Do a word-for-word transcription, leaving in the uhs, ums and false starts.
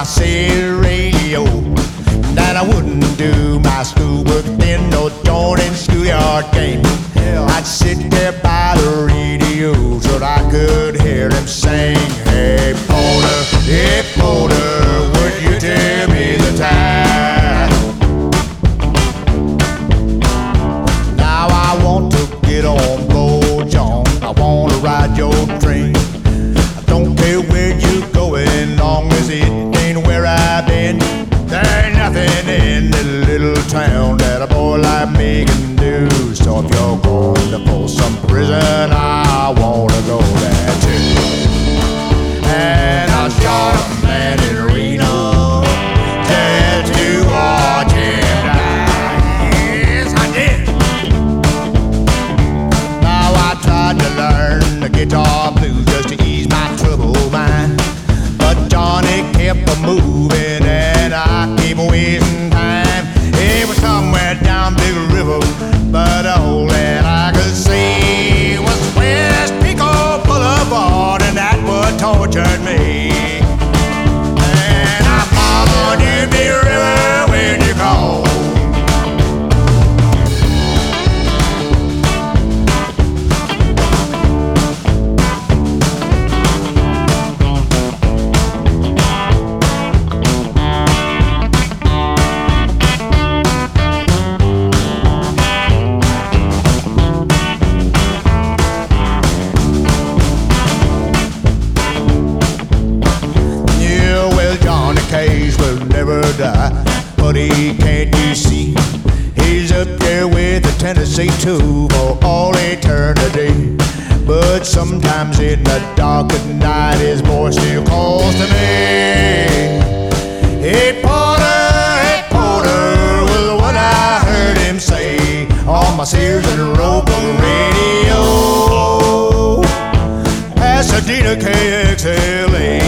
said radio that I wouldn't do my schoolwork then, no joining schoolyard game. I'd sit there by the radio so I could hear him sing. Hey Porter, hey Porter, would you tell me the time? Now I want to get on board, John. I want to ride your train. I don't care where you're going, long as it ain't where I've been. There ain't nothing in this little town that a boy like me can do. So if you're going to pull some prison, I wanna go there too. And I shot a man in Reno, just to watch him die. Yes, I did. Now I tried to learn the guitar blues just to ease my troubled mind, but Johnny kept a moving and I keep wasting time. It was somewhere down Big River, but all that I could see was West Pico Boulevard, and that what tortured me. And I followed you, Big River, when you called. Cage will never die, but he can't you see? He's up there with the Tennessee two for all eternity. But sometimes in the dark of night, his voice still calls to me. Hey Porter, hey Porter, was what I heard him say on my Sears and Roebuck radio. Pasadena K X L A.